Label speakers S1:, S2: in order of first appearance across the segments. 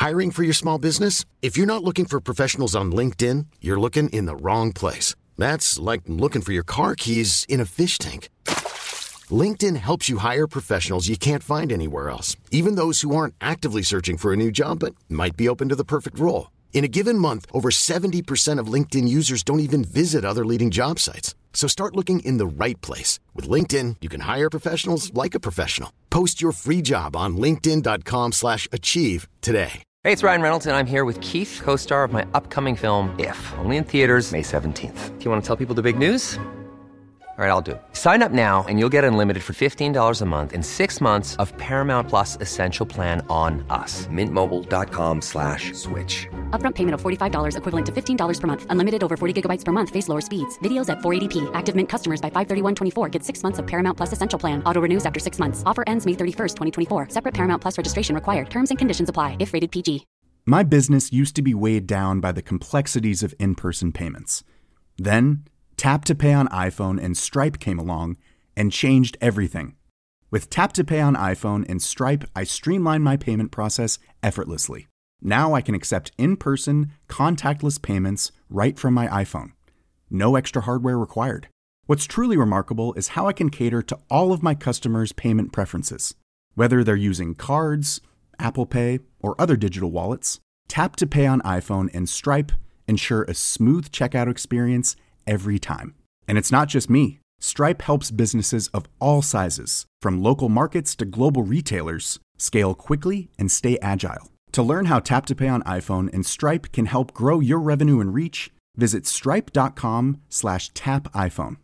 S1: Hiring for your small business? If you're not looking for professionals on LinkedIn, you're looking in the wrong place. That's like looking for your car keys in a fish tank. LinkedIn helps you hire professionals you can't find anywhere else, even those who aren't actively searching for a new job but might be open to the perfect role. In a given month, over 70% of LinkedIn users don't even visit other leading job sites. So start looking in the right place. With LinkedIn, you can hire professionals like a professional. Post your free job on linkedin.com/achieve today.
S2: Hey, it's Ryan Reynolds, and I'm here with Keith, co-star of my upcoming film, If, only in theaters May 17th. Do you want to tell people the big news? All right, I'll do it. Sign up now and you'll get unlimited for $15 a month and 6 months of Paramount Plus Essential Plan on us. MintMobile.com/switch.
S3: Upfront payment of $45 equivalent to $15 per month. Unlimited over 40 gigabytes per month. Face lower speeds. Videos at 480p. Active Mint customers by 531.24 get 6 months of Paramount Plus Essential Plan. Auto renews after 6 months. Offer ends May 31st, 2024. Separate Paramount Plus registration required. Terms and conditions apply if rated PG.
S4: My business used to be weighed down by the complexities of in-person payments. Then, Tap to Pay on iPhone and Stripe came along and changed everything. With Tap to Pay on iPhone and Stripe, I streamlined my payment process effortlessly. Now I can accept in-person, contactless payments right from my iPhone. No extra hardware required. What's truly remarkable is how I can cater to all of my customers' payment preferences. Whether they're using cards, Apple Pay, or other digital wallets, Tap to Pay on iPhone and Stripe ensure a smooth checkout experience every time. And it's not just me. Stripe helps businesses of all sizes, from local markets to global retailers, scale quickly and stay agile. To learn how Tap to Pay on iPhone and Stripe can help grow your revenue and reach, visit stripe.com/tapiphone.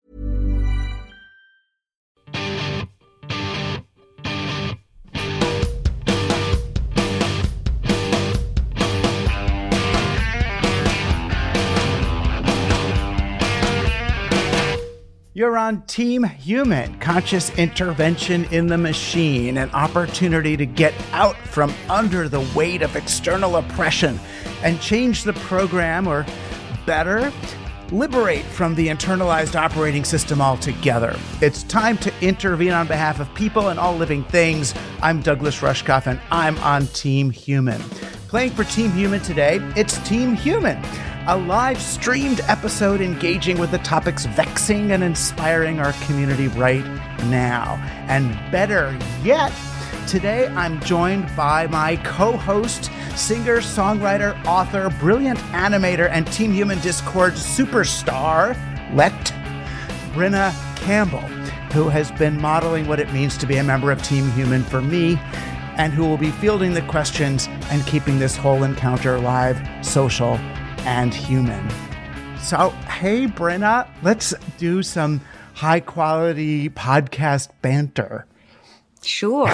S5: You're on Team Human, conscious intervention in the machine, an opportunity to get out from under the weight of external oppression and change the program, or better, liberate from the internalized operating system altogether. It's time to intervene on behalf of people and all living things. I'm Douglas Rushkoff, and I'm on Team Human. Playing for Team Human today, it's Team Human, a live-streamed episode engaging with the topics vexing and inspiring our community right now. And better yet, today I'm joined by my co-host, singer, songwriter, author, brilliant animator, and Team Human Discord superstar, Brenna Campbell, who has been modeling what it means to be a member of Team Human for me, and who will be fielding the questions and keeping this whole encounter live, social, and human. So, hey, Brenna, let's do some high-quality podcast banter.
S6: Sure.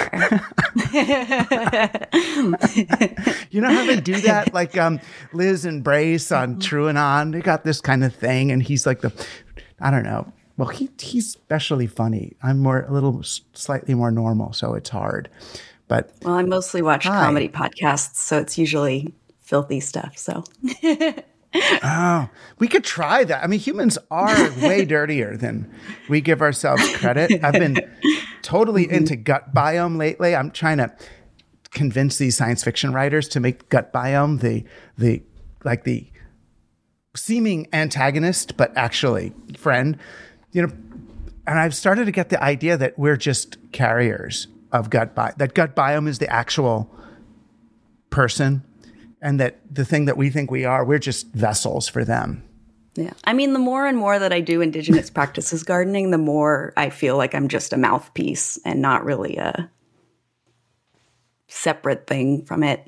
S5: You know how they do that? Like Liz and Brace on True and On, they got this kind of thing, and he's like I don't know. Well, he's especially funny. I'm a little slightly more normal, so it's hard. But
S6: well, I mostly watch comedy podcasts, so it's usually filthy stuff. So
S5: oh, we could try that. I mean, humans are way dirtier than we give ourselves credit. I've been totally into Gut Biome lately. I'm trying to convince these science fiction writers to make Gut Biome the seeming antagonist, but actually friend. You know, and I've started to get the idea that we're just carriers of Gut Biome. That Gut Biome is the actual person. And that the thing that we think we are, we're just vessels for them.
S6: Yeah. I mean, the more and more that I do indigenous practices gardening, the more I feel like I'm just a mouthpiece and not really a separate thing from it.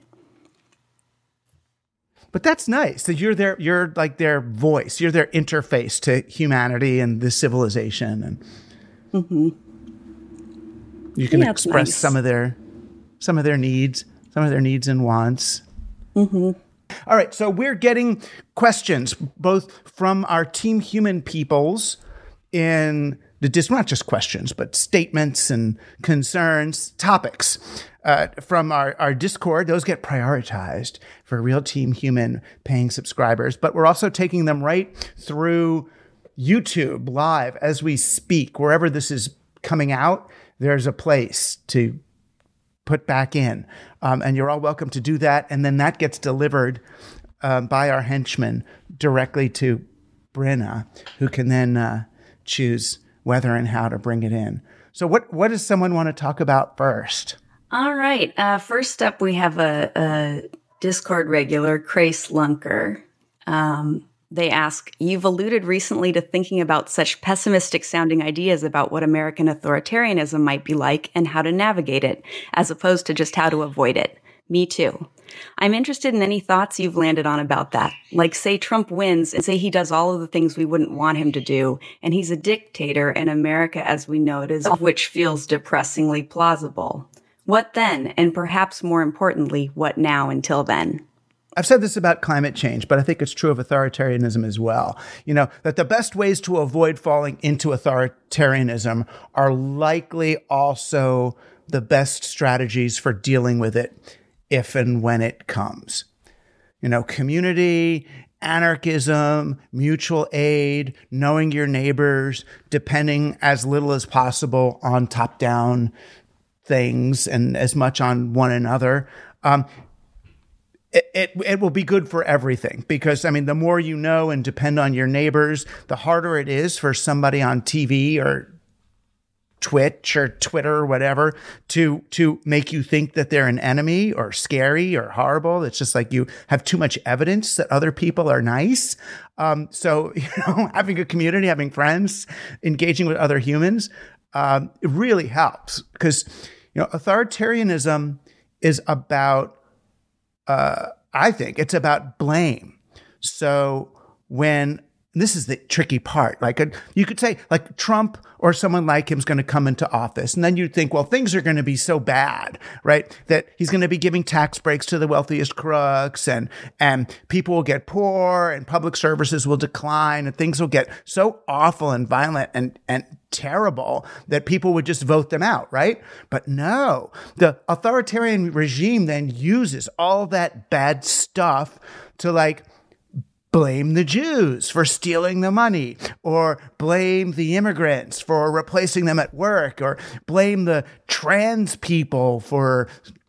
S5: But that's nice. So you're like their voice. You're their interface to humanity and the civilization. And you can express some of their needs and wants.
S6: Mm-hmm.
S5: All right, so we're getting questions both from our Team Human peoples in the not just questions, but statements and concerns, topics from our Discord. Those get prioritized for real Team Human paying subscribers, but we're also taking them right through YouTube live as we speak. Wherever this is coming out, there's a place to put back in. And you're all welcome to do that. And then that gets delivered by our henchmen directly to Brenna, who can then choose whether and how to bring it in. So what does someone want to talk about first?
S6: All right. First up, we have a Discord regular, Crace Lunker. They ask, you've alluded recently to thinking about such pessimistic sounding ideas about what American authoritarianism might be like and how to navigate it, as opposed to just how to avoid it. Me too. I'm interested in any thoughts you've landed on about that. Like, say Trump wins and say he does all of the things we wouldn't want him to do, and he's a dictator in America as we know it is, which feels depressingly plausible. What then? And perhaps more importantly, what now until then?
S5: I've said this about climate change, but I think it's true of authoritarianism as well. That the best ways to avoid falling into authoritarianism are likely also the best strategies for dealing with it if and when it comes. Community, anarchism, mutual aid, knowing your neighbors, depending as little as possible on top-down things and as much on one another. It will be good for everything because, the more you know and depend on your neighbors, the harder it is for somebody on TV or Twitch or Twitter or whatever to make you think that they're an enemy or scary or horrible. It's just like you have too much evidence that other people are nice. So having a community, having friends, engaging with other humans, it really helps because, authoritarianism is about, I think it's about blame. So this is the tricky part. You could say Trump or someone like him is going to come into office. And then you'd think, well, things are going to be so bad, right? That he's going to be giving tax breaks to the wealthiest crooks and people will get poor and public services will decline and things will get so awful and violent and terrible that people would just vote them out, right? But no, the authoritarian regime then uses all that bad stuff to blame the Jews for stealing the money, or blame the immigrants for replacing them at work, or blame the trans people for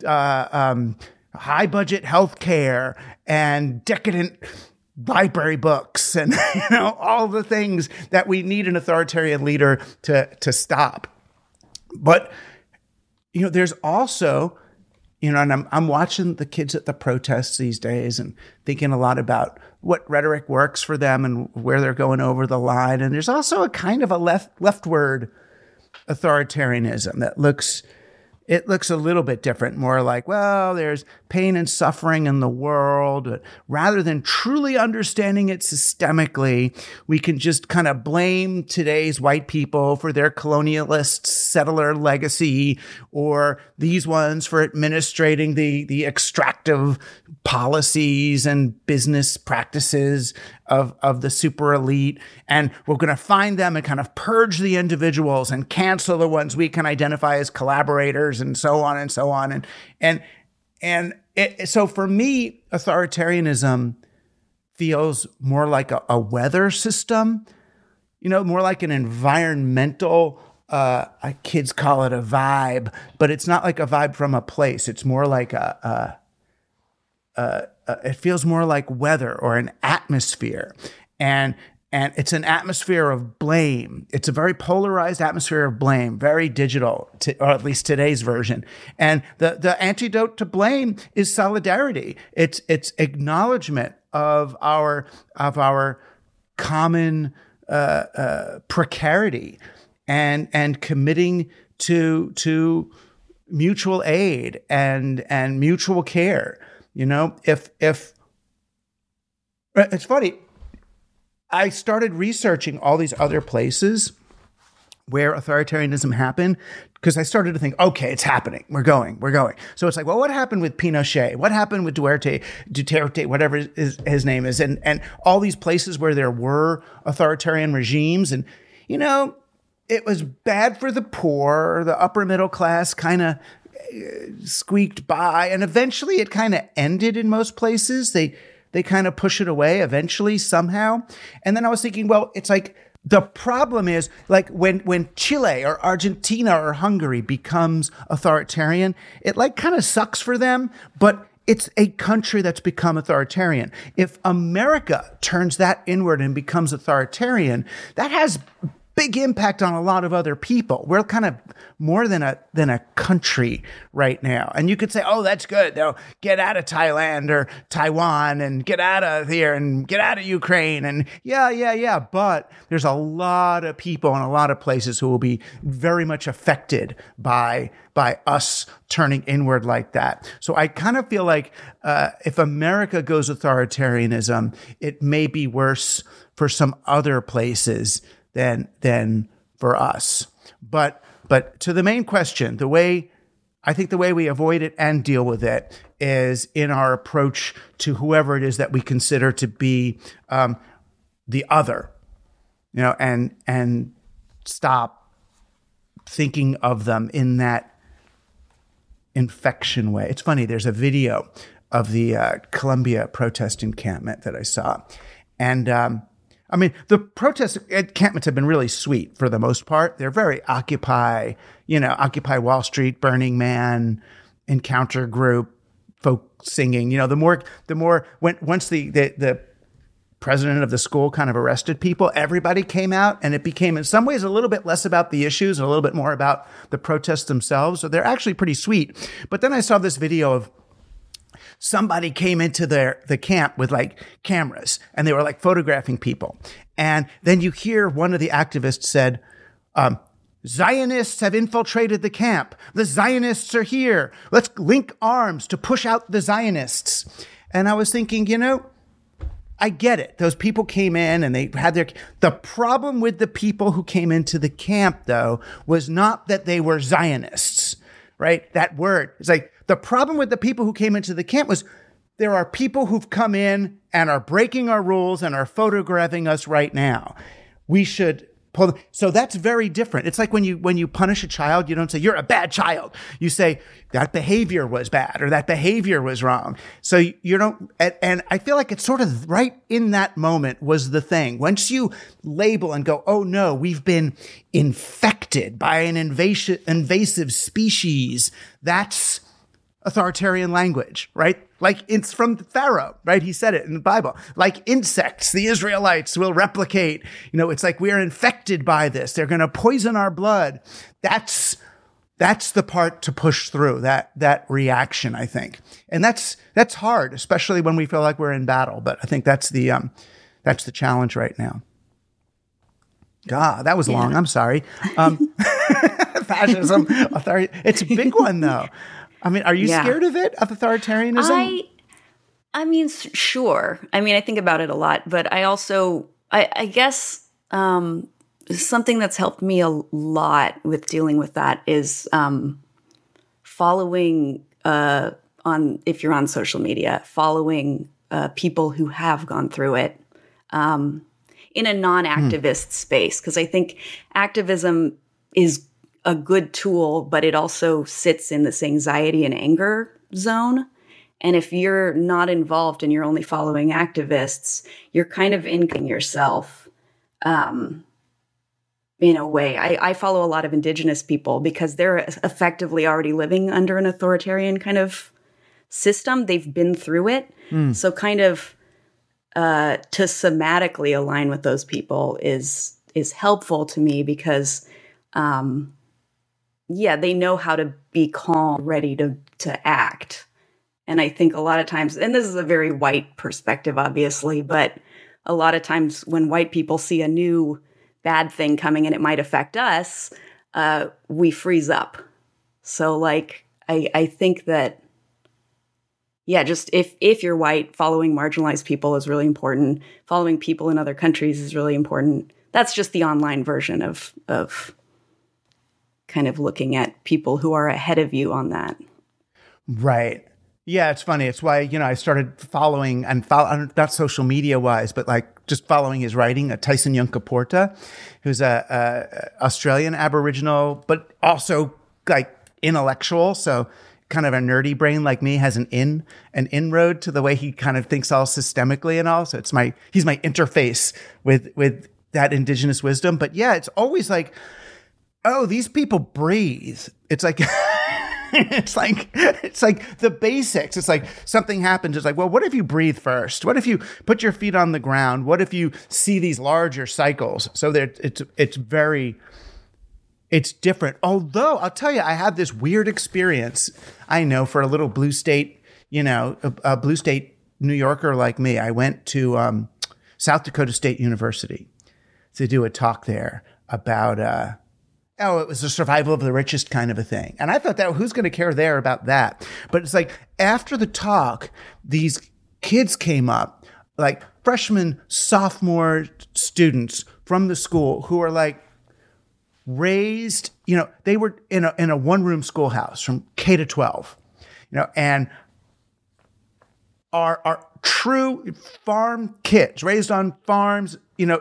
S5: high budget healthcare and decadent library books and all the things that we need an authoritarian leader to stop. But there's also and I'm watching the kids at the protests these days and thinking a lot about what rhetoric works for them and where they're going over the line. And there's also a kind of a leftward authoritarianism that looks a little bit different, more like, well, there's pain and suffering in the world. But rather than truly understanding it systemically, we can just kind of blame today's white people for their colonialist settler legacy, or these ones for administrating the extractive policies and business practices of the super elite. And we're going to find them and kind of purge the individuals and cancel the ones we can identify as collaborators and so on and so on. So for me, authoritarianism feels more like a weather system, more like an environmental, kids call it a vibe, but it's not like a vibe from a place. It's more like it feels more like weather or an atmosphere. And it's an atmosphere of blame. It's a very polarized atmosphere of blame, very digital, or at least today's version. And the antidote to blame is solidarity. It's acknowledgement of our common precarity and committing to mutual aid and mutual care. If it's funny, I started researching all these other places where authoritarianism happened because I started to think, okay, it's happening. We're going. So it's like, well, what happened with Pinochet? What happened with Duterte, whatever his name is, and all these places where there were authoritarian regimes. And, it was bad for the poor, the upper middle class kind of squeaked by, and eventually it kind of ended in most places. They kind of push it away eventually somehow. And then I was thinking, well, it's like the problem is, like, when Chile or Argentina or Hungary becomes authoritarian, it like kind of sucks for them, but it's a country that's become authoritarian. If America turns that inward and becomes authoritarian, that has big impact on a lot of other people. We're kind of more than a country right now. And you could say, oh, that's good. They'll get out of Thailand or Taiwan and get out of here and get out of Ukraine. And yeah. But there's a lot of people in a lot of places who will be very much affected by us turning inward like that. So I kind of feel like if America goes authoritarianism, it may be worse for some other places than for us. But to the main question, I think the way we avoid it and deal with it is in our approach to whoever it is that we consider to be the other, and stop thinking of them in that infection way. It's funny. There's a video of the Columbia protest encampment that I saw, and the protest encampments have been really sweet for the most part. They're very Occupy Wall Street, Burning Man, encounter group, folk singing. Once the president of the school kind of arrested people, everybody came out, and it became in some ways a little bit less about the issues and a little bit more about the protests themselves. So they're actually pretty sweet. But then I saw this video of somebody came into the camp with like cameras, and they were like photographing people. And then you hear one of the activists said, Zionists have infiltrated the camp. The Zionists are here. Let's link arms to push out the Zionists. And I was thinking, I get it. Those people came in and they had the problem with the people who came into the camp, though, was not that they were Zionists, right? That word. It's like, the problem with the people who came into the camp was there are people who've come in and are breaking our rules and are photographing us right now. We should pull them. So that's very different. It's like when you punish a child, you don't say, you're a bad child. You say, that behavior was bad or that behavior was wrong. So you don't, and I feel like it's sort of right in that moment was the thing. Once you label and go, oh no, we've been infected by an invasive species, that's authoritarian language, right? Like it's from Pharaoh, right? He said it in the Bible. Like insects, the Israelites will replicate. It's like we're infected by this. They're going to poison our blood. That's the part to push through, that reaction, I think. And that's hard, especially when we feel like we're in battle. But I think that's the challenge right now. God, that was long. I'm sorry. Fascism, authority. It's a big one though. Are you scared of it, of authoritarianism?
S6: Sure. I think about it a lot, but I also, I guess something that's helped me a lot with dealing with that is following, if you're on social media, following people who have gone through it in a non-activist space. Because I think activism is a good tool, but it also sits in this anxiety and anger zone. And if you're not involved and you're only following activists, you're kind of inking yourself in a way. I follow a lot of indigenous people because they're effectively already living under an authoritarian kind of system. They've been through it. So kind of to somatically align with those people is helpful to me because they know how to be calm, ready to act. And I think a lot of times, and this is a very white perspective, obviously, but a lot of times when white people see a new bad thing coming and it might affect us, we freeze up. So I think that, just if you're white, following marginalized people is really important. Following people in other countries is really important. That's just the online version of kind of looking at people who are ahead of you on that.
S5: Right. Yeah, it's funny. It's why, I started following not social media wise, but like just following his writing, Tyson Yunkaporta, who's a Australian Aboriginal, but also like intellectual. So kind of a nerdy brain like me has an inroad to the way he kind of thinks all systemically and all. So he's my interface with that indigenous wisdom. But yeah, it's always like, oh, these people breathe. It's like, it's like the basics. It's like something happens. It's like, well, what if you breathe first? What if you put your feet on the ground? What if you see these larger cycles? So it's different. Although I'll tell you, I had this weird experience. I know, for a little blue state, a blue state New Yorker like me, I went to South Dakota State University to do a talk there about, it was the survival of the richest kind of a thing. And I thought, that who's going to care there about that? But it's like, after the talk, these kids came up, like freshman, sophomore students from the school who are like raised, they were in a one-room schoolhouse from K to 12, and are true farm kids raised on farms,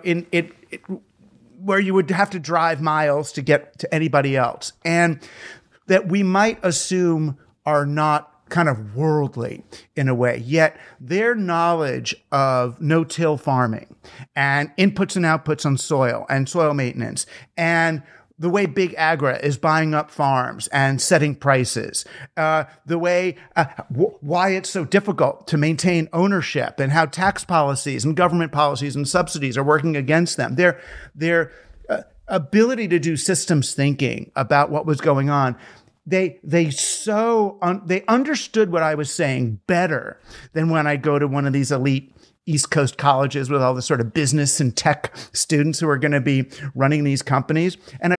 S5: where you would have to drive miles to get to anybody else, and that we might assume are not kind of worldly in a way, yet their knowledge of no-till farming and inputs and outputs on soil and soil maintenance and the way big agri is buying up farms and setting prices, the way why it's so difficult to maintain ownership, and how tax policies and government policies and subsidies are working against them. Their ability to do systems thinking about what was going on. They understood what I was saying better than when I go to one of these elite East Coast colleges with all the sort of business and tech students who are going to be running these companies. And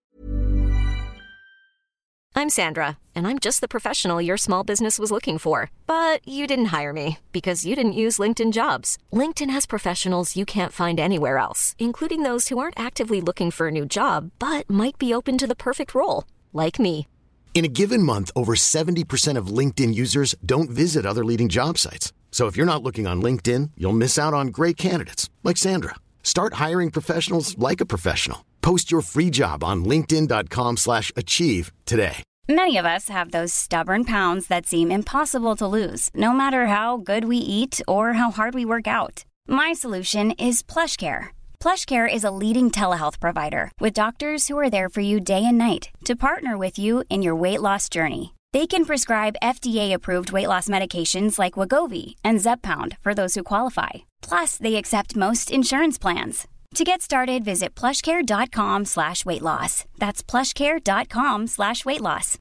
S7: I'm Sandra, and I'm just the professional your small business was looking for. But you didn't hire me because you didn't use LinkedIn Jobs. LinkedIn has professionals you can't find anywhere else, including those who aren't actively looking for a new job, but might be open to the perfect role, like me.
S1: In a given month, over 70% of LinkedIn users don't visit other leading job sites. So if you're not looking on LinkedIn, you'll miss out on great candidates like Sandra. Start hiring professionals like a professional. Post your free job on linkedin.com/achieve today.
S8: Many of us have those stubborn pounds that seem impossible to lose, no matter how good we eat or how hard we work out. My solution is PlushCare. PlushCare is a leading telehealth provider with doctors who are there for you day and night to partner with you in your weight loss journey. They can prescribe FDA-approved weight loss medications like Wegovy and Zepbound for those who qualify. Plus, they accept most insurance plans. To get started, visit plushcare.com/weightloss. That's plushcare.com/weightloss.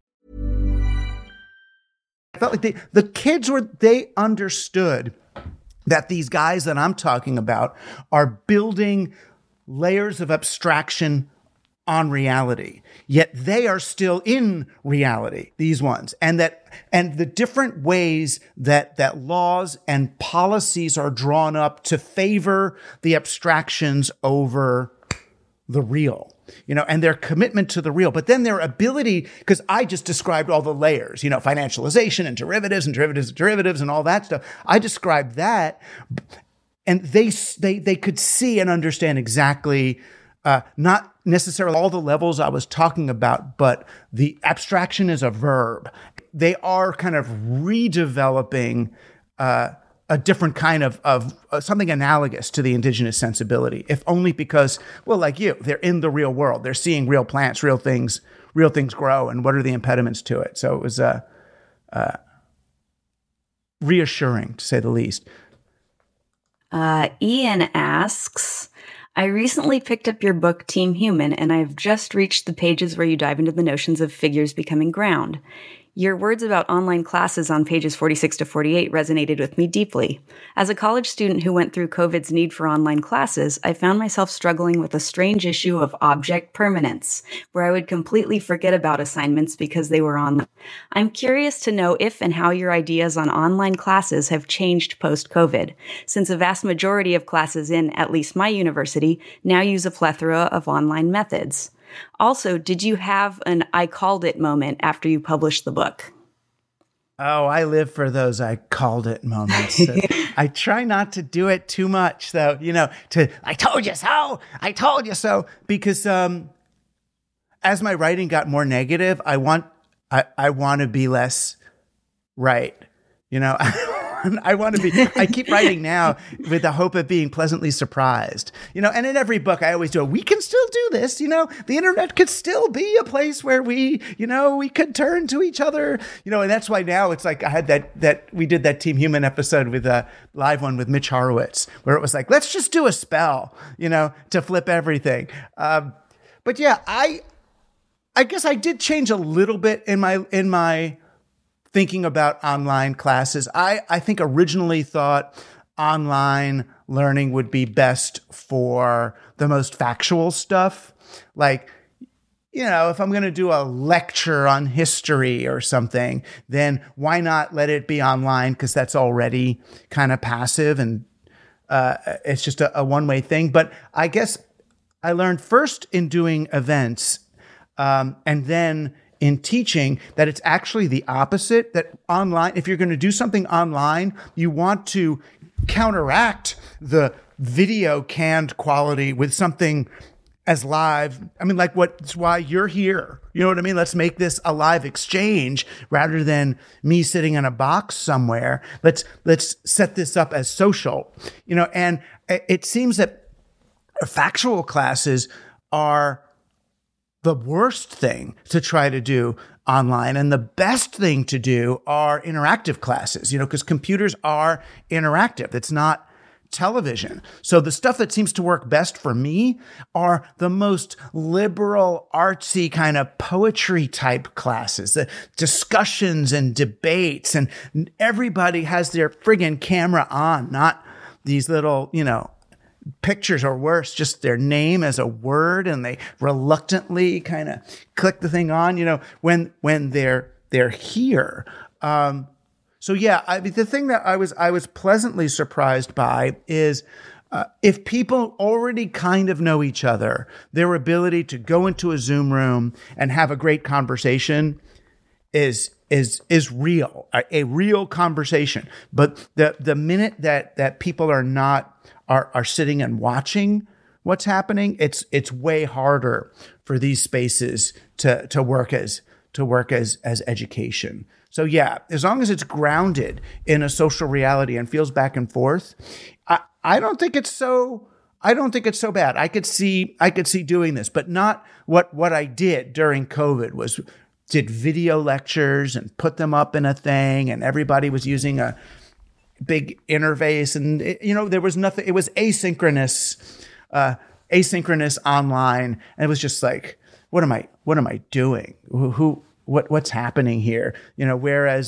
S5: I felt like the kids they understood that these guys that I'm talking about are building layers of abstraction on reality, yet they are still in reality, these ones. And the different ways that laws and policies are drawn up to favor the abstractions over the real, and their commitment to the real, but then their ability, because I just described all the layers, financialization and derivatives and all that stuff. I described that, and they could see and understand exactly, not necessarily all the levels I was talking about, but the abstraction is a verb. They are kind of redeveloping a different kind of something analogous to the indigenous sensibility, if only because, well, like you, they're in the real world. They're seeing real plants, real things grow, and what are the impediments to it? So it was reassuring, to say the least.
S6: Ian asks, I recently picked up your book, Team Human, and I've just reached the pages where you dive into the notions of figures becoming ground. Your words about online classes on pages 46 to 48 resonated with me deeply. As a college student who went through COVID's need for online classes, I found myself struggling with a strange issue of object permanence, where I would completely forget about assignments because they were online. I'm curious to know if and how your ideas on online classes have changed post-COVID, since a vast majority of classes in, at least my university, now use a plethora of online methods. Also, did you have an I called it moment after you published the book?
S5: Oh, I live for those I called it moments. I try not to do it too much, though, I told you so, because as my writing got more negative, I want to be less right. I keep writing now with the hope of being pleasantly surprised, and in every book I always do, we can still do this, the internet could still be a place where we could turn to each other, and that's why now it's like I had that we did that Team Human episode with a live one with Mitch Horowitz, where it was like, let's just do a spell, to flip everything. But yeah, I guess I did change a little bit in my thinking about online classes. I think originally thought online learning would be best for the most factual stuff. Like, if I'm going to do a lecture on history or something, then why not let it be online? Because that's already kind of passive and it's just a one-way thing. But I guess I learned first in doing events and then in teaching that it's actually the opposite, that online, if you're going to do something online, you want to counteract the video canned quality with something as live. I mean, like what's why you're here. You know what I mean? Let's make this a live exchange rather than me sitting in a box somewhere. Let's set this up as social, and it seems that factual classes are the worst thing to try to do online. And the best thing to do are interactive classes, because computers are interactive. It's not television. So the stuff that seems to work best for me are the most liberal, artsy kind of poetry type classes, the discussions and debates, and everybody has their friggin' camera on, not these little, pictures, or worse, just their name as a word, and they reluctantly kind of click the thing on, when they're here. So yeah, the thing that I was pleasantly surprised by is if people already kind of know each other, their ability to go into a Zoom room and have a great conversation is real, a real conversation. But the minute that people are sitting and watching what's happening, it's way harder for these spaces to work as education. So yeah, as long as it's grounded in a social reality and feels back and forth, I don't think it's so bad. I could see doing this, but not what I did during COVID was did video lectures and put them up in a thing, and everybody was using a big interface, and there was nothing. It was asynchronous online, and it was just like, what am I doing? What's happening here? Whereas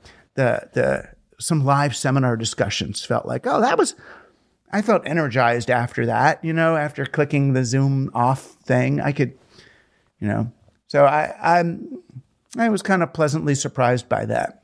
S5: some live seminar discussions felt like, I felt energized after that. After clicking the Zoom off thing, I could, So I was kind of pleasantly surprised by that.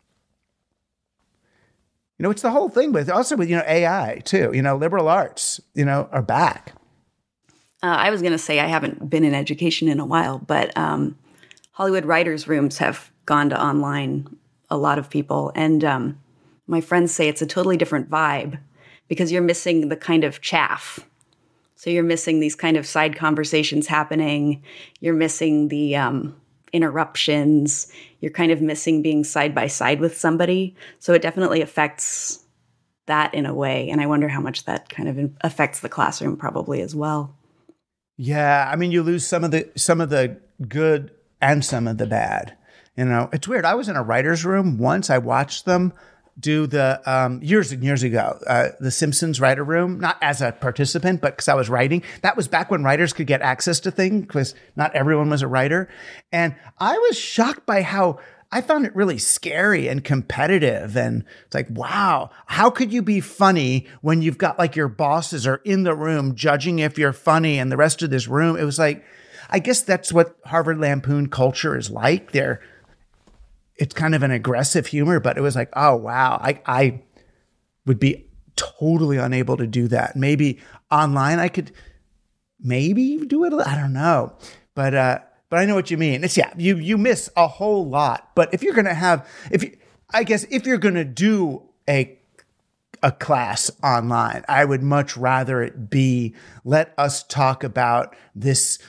S5: It's the whole thing with AI too. Liberal arts, are back.
S6: I was going to say I haven't been in education in a while, but Hollywood writers' rooms have gone to online, a lot of people. And my friends say it's a totally different vibe because you're missing the kind of chaff. So you're missing these kind of side conversations happening. You're missing the interruptions. You're kind of missing being side by side with somebody. So it definitely affects that in a way. And I wonder how much that kind of affects the classroom probably as well.
S5: Yeah. I mean, you lose some of the good and some of the bad. It's weird. I was in a writer's room once. I watched them do the years and years ago, the Simpsons writer room, not as a participant, but because I was writing. That was back when writers could get access to things because not everyone was a writer. And I was shocked by how I found it really scary and competitive. And it's like, wow, how could you be funny when you've got like your bosses are in the room judging if you're funny and the rest of this room? It was like, I guess that's what Harvard Lampoon culture is like. It's kind of an aggressive humor, but it was like, oh, wow, I would be totally unable to do that. Maybe online I could maybe do it. I don't know. But I know what you mean. It's you miss a whole lot. But if you're going to if you're going to do a class online, I would much rather it be, let us talk about this,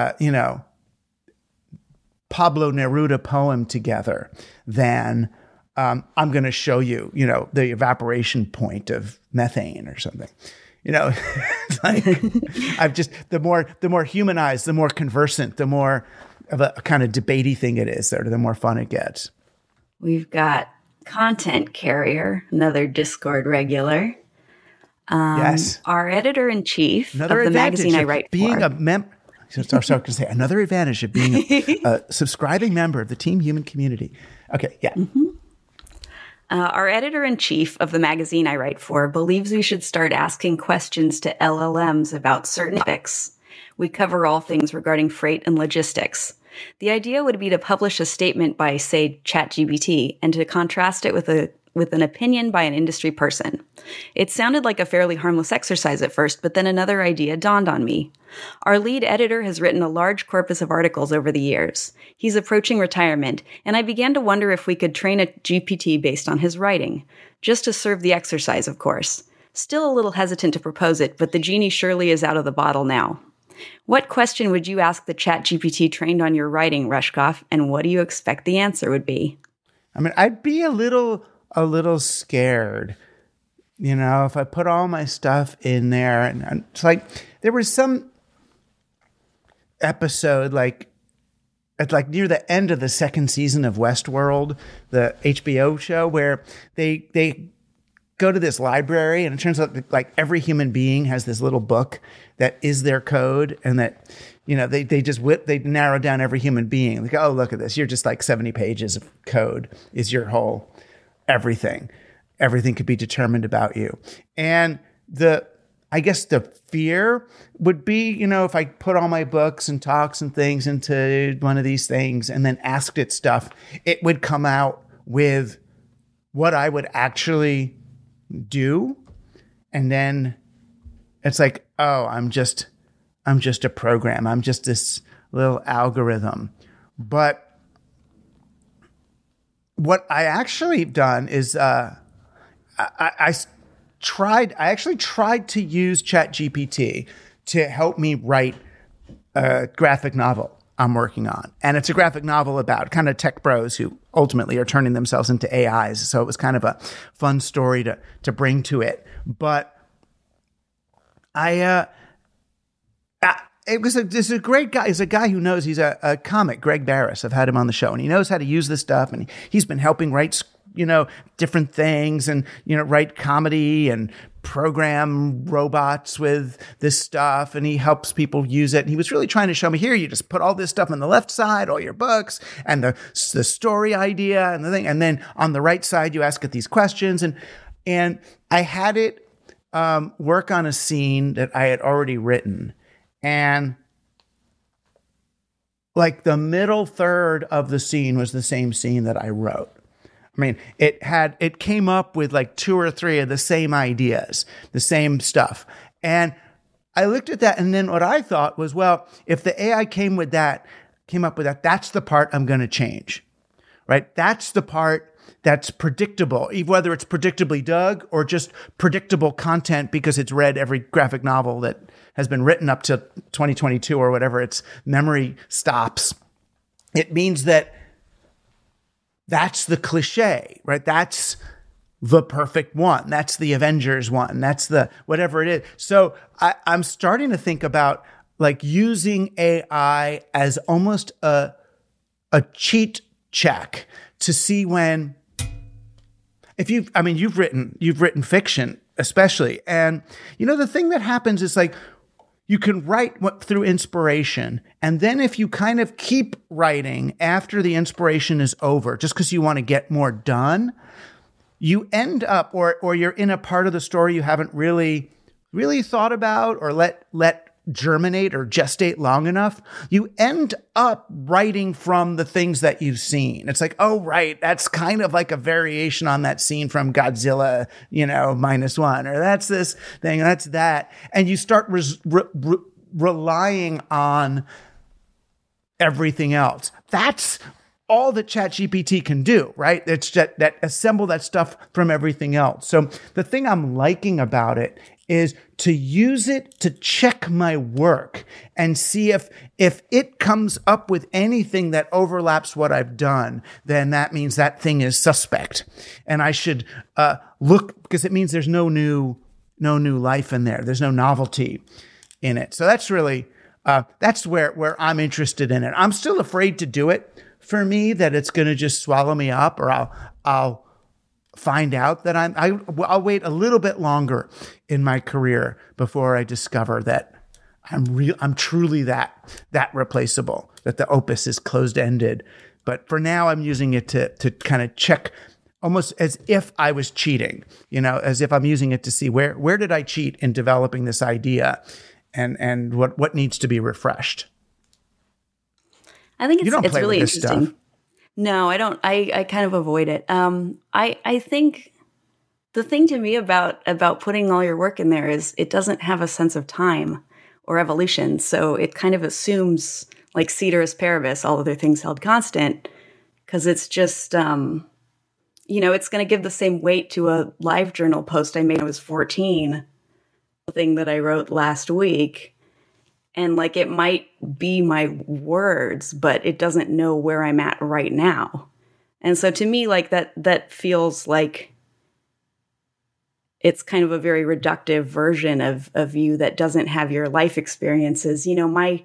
S5: Pablo Neruda poem together than I'm going to show you, the evaporation point of methane or something. It's like the more humanized, the more conversant, the more of a kind of debatey thing it is, the more fun it gets.
S6: We've got Content Carrier, another Discord regular.
S5: Yes.
S6: Our editor-in-chief of the magazine I write
S5: being
S6: for.
S5: a member. Another advantage of being a subscribing member of the Team Human community. Okay, yeah.
S6: Mm-hmm. Our editor-in-chief of the magazine I write for believes we should start asking questions to LLMs about certain topics. We cover all things regarding freight and logistics. The idea would be to publish a statement by, say, ChatGPT and to contrast it with an opinion by an industry person. It sounded like a fairly harmless exercise at first, but then another idea dawned on me. Our lead editor has written a large corpus of articles over the years. He's approaching retirement, and I began to wonder if we could train a GPT based on his writing, just to serve the exercise, of course. Still a little hesitant to propose it, but the genie surely is out of the bottle now. What question would you ask the ChatGPT trained on your writing, Rushkoff, and what do you expect the answer would be?
S5: I mean, I'd be a little scared, if I put all my stuff in there. And it's like, there was some episode, at near the end of the second season of Westworld, the HBO show, where they go to this library, and it turns out that every human being has this little book that is their code, and that they narrow down every human being. Like, oh, look at this, you're just 70 pages of code is your whole everything could be determined about you. And I guess the fear would be, if I put all my books and talks and things into one of these things and then asked it stuff, it would come out with what I would actually do. And then it's like, oh, I'm just a program. I'm just this little algorithm. But what I actually done is I actually tried to use ChatGPT to help me write a graphic novel I'm working on. And it's a graphic novel about kind of tech bros who ultimately are turning themselves into AIs. So it was kind of a fun story to bring to it. But this is a great guy. He's a guy who knows. He's a comic, Greg Barris. I've had him on the show, and he knows how to use this stuff. And he's been helping write, different things, and write comedy and program robots with this stuff. And he helps people use it. And he was really trying to show me, here, you just put all this stuff on the left side, all your books, and the story idea and the thing, and then on the right side, you ask it these questions. And I had it work on a scene that I had already written. And the middle third of the scene was the same scene that I wrote. I mean, it came up with 2 or 3 of the same ideas, the same stuff. And I looked at that, and then what I thought was, well, if the AI came up with that, that's the part I'm going to change, right? That's the part that's predictable, whether it's predictably dug or just predictable content because it's read every graphic novel that has been written up to 2022 or whatever its memory stops. It means that's the cliche, right? That's the perfect one. That's the Avengers one. That's the whatever it is. So I'm starting to think about using AI as almost a cheat check to see when, you've written fiction especially. And the thing that happens is you can write through inspiration. And then if you kind of keep writing after the inspiration is over, just because you want to get more done, you end up, or you're in a part of the story you haven't really thought about or let germinate or gestate long enough, you end up writing from the things that you've seen. It's oh, right, that's kind of a variation on that scene from Godzilla, -1, or that's this thing, that's that. And you start relying on everything else. That's all that ChatGPT can do, right? It's that assemble that stuff from everything else. So the thing I'm liking about it is to use it to check my work and see if it comes up with anything that overlaps what I've done, then that means that thing is suspect. And I should look, because it means there's no new life in there. There's no novelty in it. So that's really, that's where I'm interested in it. I'm still afraid to do it. For me, that it's going to just swallow me up, or I'll find out that I'll wait a little bit longer in my career before I discover that I'm truly that replaceable, that the opus is closed-ended. But for now, I'm using it to kind of check, almost as if I was cheating, as if I'm using it to see where did I cheat in developing this idea, and what needs to be refreshed.
S6: I think it's really interesting.
S5: Stuff.
S6: No, I don't. I kind of avoid it. I think the thing to me about putting all your work in there is it doesn't have a sense of time or evolution. So it kind of assumes, like ceteris paribus, all other things held constant, because it's just, it's going to give the same weight to a LiveJournal post I made when I was 14, the thing that I wrote last week. And like, it might be my words, but it doesn't know where I'm at right now. And so to me, like that feels like it's kind of a very reductive version of you that doesn't have your life experiences. I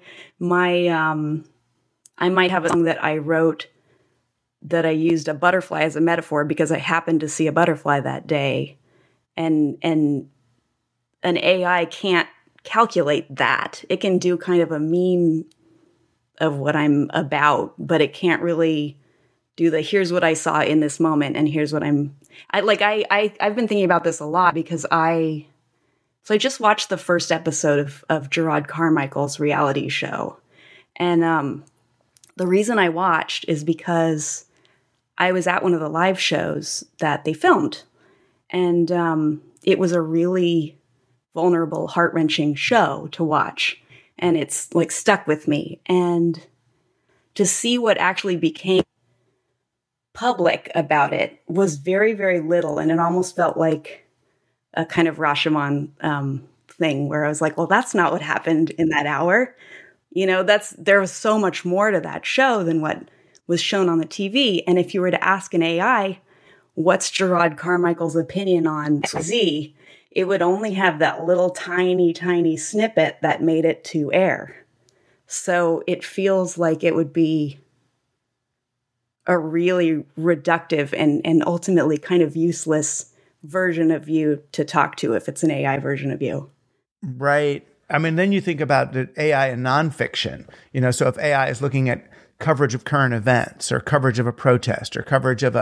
S6: might have a song that I wrote that I used a butterfly as a metaphor because I happened to see a butterfly that day, and an AI can't calculate that. It can do kind of a meme of what I'm about, but it can't really do here's what I saw in this moment and here's what I've been thinking about this a lot because I just watched the first episode of Gerard Carmichael's reality show. And the reason I watched is because I was at one of the live shows that they filmed, and it was a really vulnerable, heart-wrenching show to watch. And it's like stuck with me. And to see what actually became public about it was very, very little. And it almost felt like a kind of Rashomon thing where I was like, well, that's not what happened in that hour. There was so much more to that show than what was shown on the TV. And if you were to ask an AI, what's Gerard Carmichael's opinion on Z, it would only have that little tiny, tiny snippet that made it to air. So it feels like it would be a really reductive and ultimately kind of useless version of you to talk to if it's an AI version of you.
S5: Right. I mean, then you think about the AI in nonfiction, so if AI is looking at coverage of current events or coverage of a protest or coverage of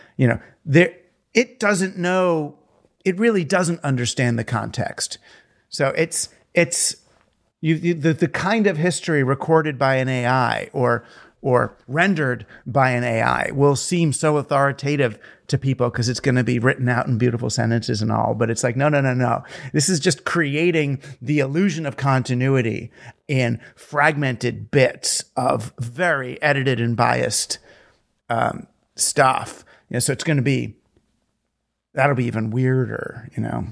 S5: it doesn't know. It really doesn't understand the context. So it's the kind of history recorded by an AI or rendered by an AI will seem so authoritative to people because it's going to be written out in beautiful sentences and all. But it's like, no. This is just creating the illusion of continuity in fragmented bits of very edited and biased stuff. So it's going to be, that'll be even weirder,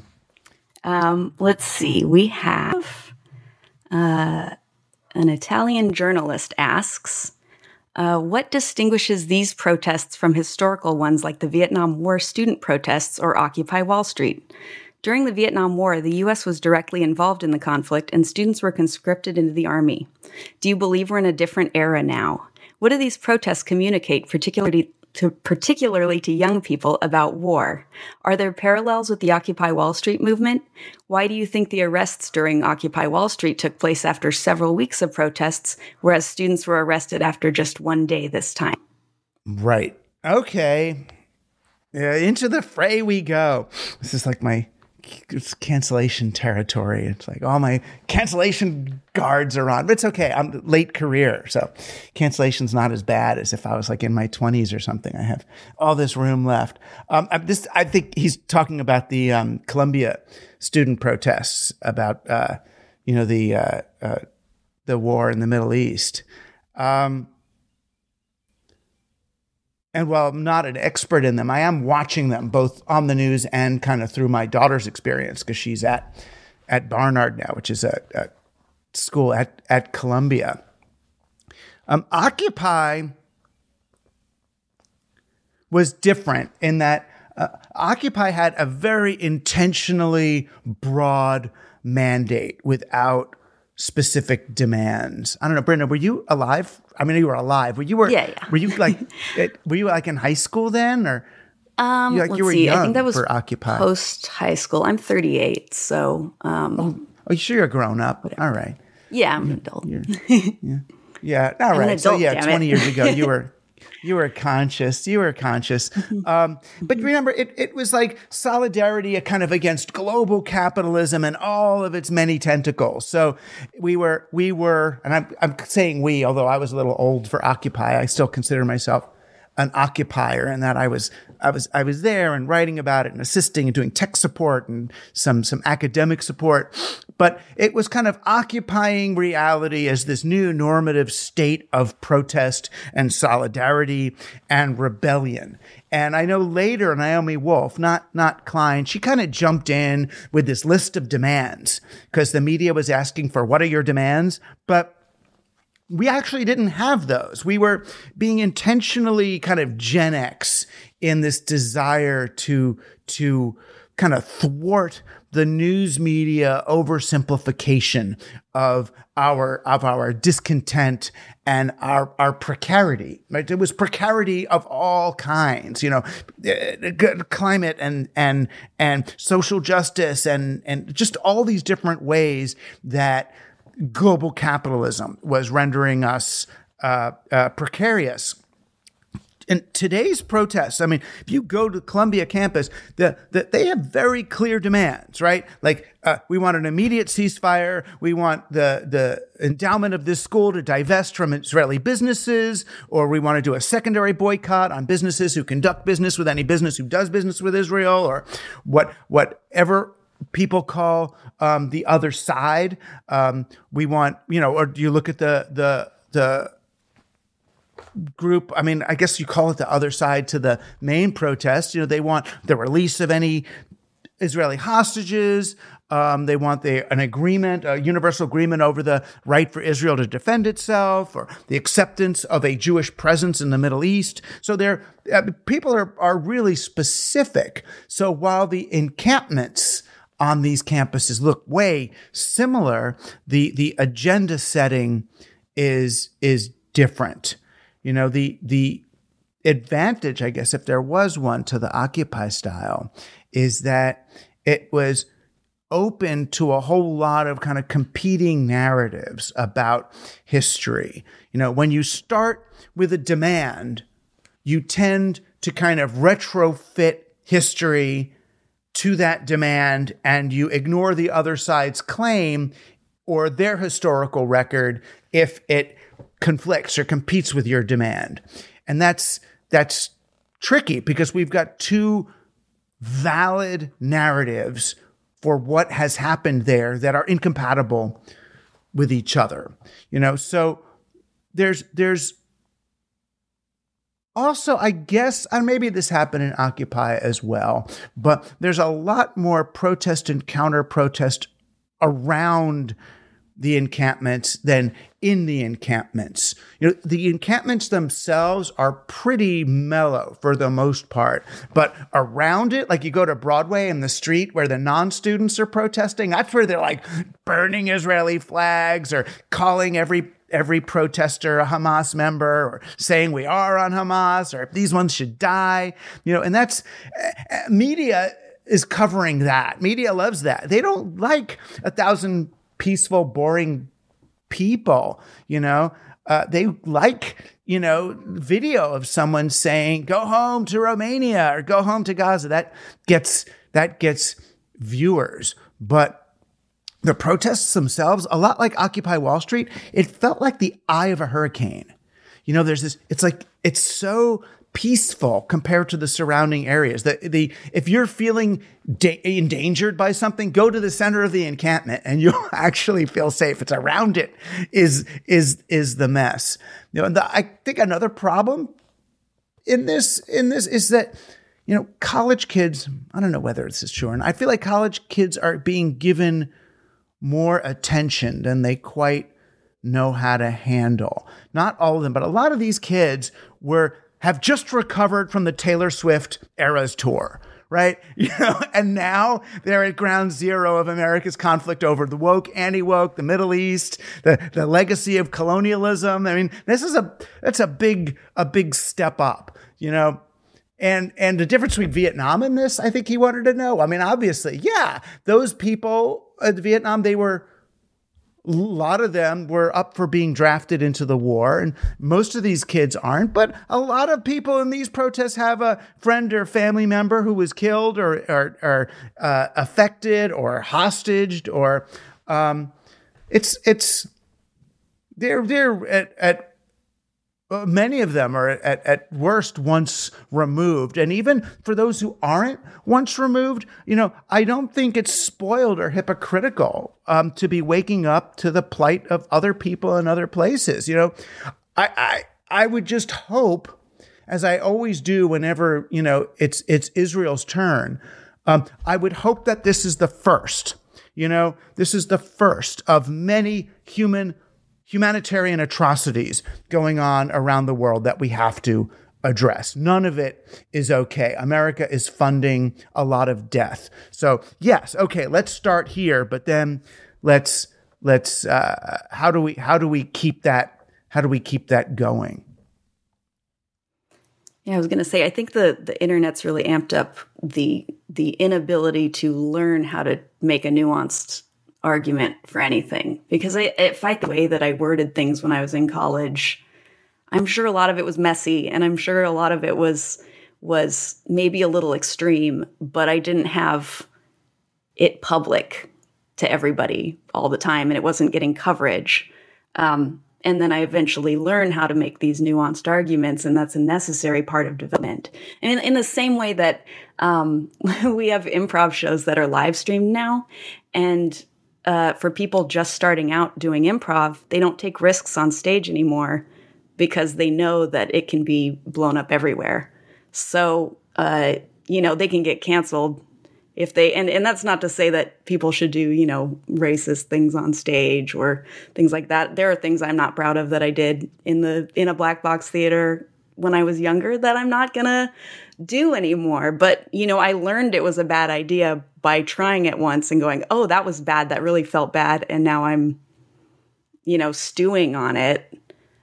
S6: Let's see. We have an Italian journalist asks, what distinguishes these protests from historical ones like the Vietnam War student protests or Occupy Wall Street? During the Vietnam War, the U.S. was directly involved in the conflict and students were conscripted into the army. Do you believe we're in a different era now? What do these protests communicate, particularly to young people, about war? Are there parallels with the Occupy Wall Street movement? Why do you think the arrests during Occupy Wall Street took place after several weeks of protests, whereas students were arrested after just one day this time?
S5: Right. Okay. Yeah, into the fray we go. This is like my cancellation territory. It's like all my cancellation guards are on, but it's okay. I'm late career, so cancellation's not as bad as if I was like in my 20s or something. I have all this room left. I think he's talking about the Columbia student protests about the war in the Middle East. And while I'm not an expert in them, I am watching them both on the news and kind of through my daughter's experience because she's at at Barnard now, which is a school at Columbia. Occupy was different in that Occupy had a very intentionally broad mandate without specific demands. I don't know, Brenda, were you alive? I mean, you were alive. Were you like in high school then, or you were young?
S6: I think that was
S5: for Occupy
S6: post high school. I'm 38, so.
S5: You sure you're grown up?
S6: Whatever.
S5: All right.
S6: Yeah, I'm an adult.
S5: Yeah. All right.
S6: Adult,
S5: So 20 years ago, you were conscious. But remember, it was like solidarity kind of against global capitalism and all of its many tentacles. So we were, and I'm saying we, although I was a little old for Occupy, I still consider myself an occupier, and that I was there and writing about it and assisting and doing tech support and some academic support. But it was kind of occupying reality as this new normative state of protest and solidarity and rebellion. And I know later Naomi Wolf, not Klein, she kind of jumped in with this list of demands because the media was asking for, what are your demands? But we actually didn't have those. We were being intentionally kind of Gen X in this desire to kind of thwart the news media oversimplification of our discontent and our precarity. Right? It was precarity of all kinds, climate and social justice and just all these different ways that global capitalism was rendering us precarious. In today's protests, I mean, if you go to Columbia campus, they have very clear demands, right? Like, we want an immediate ceasefire. We want the endowment of this school to divest from Israeli businesses, or we want to do a secondary boycott on businesses who conduct business with any business who does business with Israel, or whatever people call the other side. We want, or you look at the group, I mean, I guess you call it the other side to the main protest. They want the release of any Israeli hostages. They want an agreement, a universal agreement over the right for Israel to defend itself, or the acceptance of a Jewish presence in the Middle East. So people are really specific. So while the encampments on these campuses look way similar, the agenda setting is different. The advantage, I guess, if there was one to the Occupy style, is that it was open to a whole lot of kind of competing narratives about history. When you start with a demand, you tend to kind of retrofit history to that demand, and you ignore the other side's claim or their historical record if it conflicts or competes with your demand. And that's tricky because we've got two valid narratives for what has happened there that are incompatible with each other. So there's also, I guess, and maybe this happened in Occupy as well, but there's a lot more protest and counter-protest around the encampments than in the encampments. The encampments themselves are pretty mellow for the most part, but around it, like you go to Broadway and the street where the non-students are protesting, that's where they're like burning Israeli flags or calling every protester a Hamas member, or saying we are on Hamas, or these ones should die, and that's media is covering that. Media loves that. They don't like 1,000 peaceful, boring people. They like, video of someone saying, go home to Romania or go home to Gaza. That gets viewers. But the protests themselves, a lot like Occupy Wall Street, it felt like the eye of a hurricane. There's this, it's so peaceful compared to the surrounding areas. If you're feeling endangered by something, go to the center of the encampment and you'll actually feel safe. It's around it is the mess. I think another problem in this is that, college kids, I don't know whether this is true, and I feel like college kids are being given more attention than they quite know how to handle. Not all of them, but a lot of these kids have just recovered from the Taylor Swift Eras tour, right? And now they're at ground zero of America's conflict over the woke, anti-woke, the Middle East, the legacy of colonialism. I mean, that's a big step up, And the difference between Vietnam and this, I think he wanted to know. I mean, obviously, yeah, those people at Vietnam, a lot of them were up for being drafted into the war, and most of these kids aren't. But a lot of people in these protests have a friend or family member who was killed or affected or hostaged, or they're at many of them are at worst once removed. And even for those who aren't once removed, I don't think it's spoiled or hypocritical to be waking up to the plight of other people in other places. I would just hope, as I always do whenever, it's Israel's turn, I would hope that this is the first. This is the first of many humanitarian atrocities going on around the world that we have to address. None of it is okay. America is funding a lot of death. So yes, okay, let's start here, but then let's how do we keep that going?
S6: Yeah, I was going to say, I think the internet's really amped up the inability to learn how to make a nuanced argument for anything, because if I the way that I worded things when I was in college, I'm sure a lot of it was messy, and I'm sure a lot of it was maybe a little extreme, but I didn't have it public to everybody all the time, and it wasn't getting coverage. And then I eventually learned how to make these nuanced arguments, and that's a necessary part of development. And in the same way that we have improv shows that are live streamed now, and for people just starting out doing improv, they don't take risks on stage anymore because they know that it can be blown up everywhere. So, they can get canceled if they, and that's not to say that people should do, racist things on stage or things like that. There are things I'm not proud of that I did in a black box theater when I was younger that I'm not going to do anymore. But, I learned it was a bad idea by trying it once and going, oh, that was bad. That really felt bad. And now I'm, stewing on it.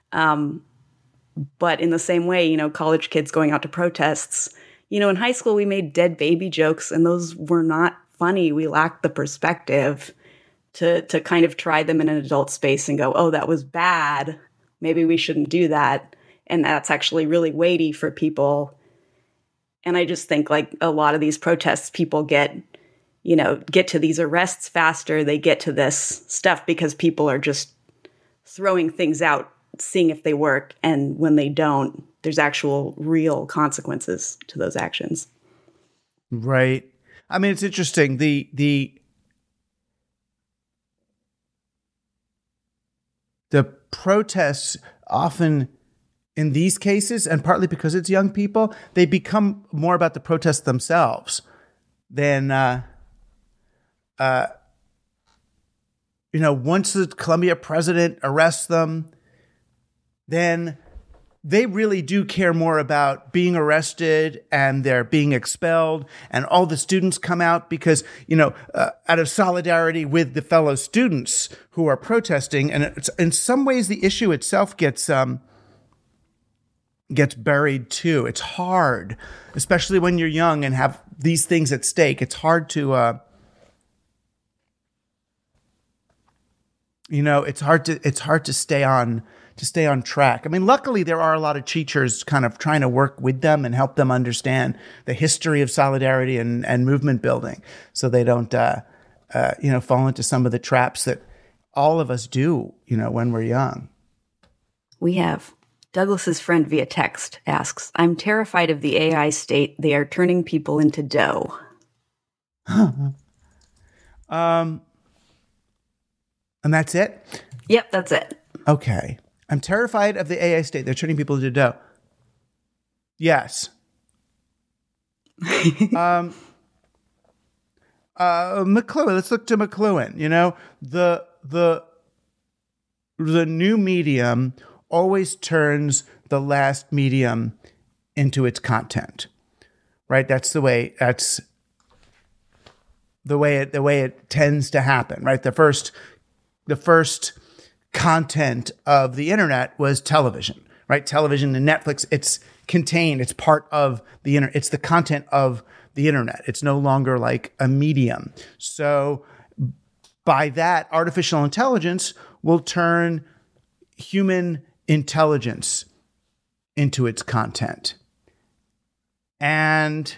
S6: But in the same way, college kids going out to protests, in high school, we made dead baby jokes, and those were not funny. We lacked the perspective to kind of try them in an adult space and go, oh, that was bad. Maybe we shouldn't do that. And that's actually really weighty for people. And I just think like a lot of these protests, people get to these arrests faster. They get to this stuff because people are just throwing things out, seeing if they work. And when they don't, there's actual real consequences to those actions.
S5: Right. I mean, it's interesting. The protests often, in these cases, and partly because it's young people, they become more about the protests themselves than, once the Colombia president arrests them, then they really do care more about being arrested and they're being expelled, and all the students come out because, out of solidarity with the fellow students who are protesting. And it's, in some ways, the issue itself gets buried too. It's hard, especially when you're young and have these things at stake. It's hard to, it's hard to stay on track. I mean, luckily there are a lot of teachers kind of trying to work with them and help them understand the history of solidarity and movement building, so they don't, fall into some of the traps that all of us do, when we're young.
S6: We have Douglas's friend via text asks, I'm terrified of the AI state. They are turning people into dough.
S5: And that's it?
S6: Yep, that's it.
S5: Okay. I'm terrified of the AI state. They're turning people into dough. Yes. McLuhan. Let's look to McLuhan. You know, the new medium always turns the last medium into its content, right? That's the way it tends to happen, right? The first content of the internet was television, right? Television and Netflix, it's part of the internet. It's the content of the internet. It's no longer like a medium. So by that, artificial intelligence will turn human intelligence into its content. And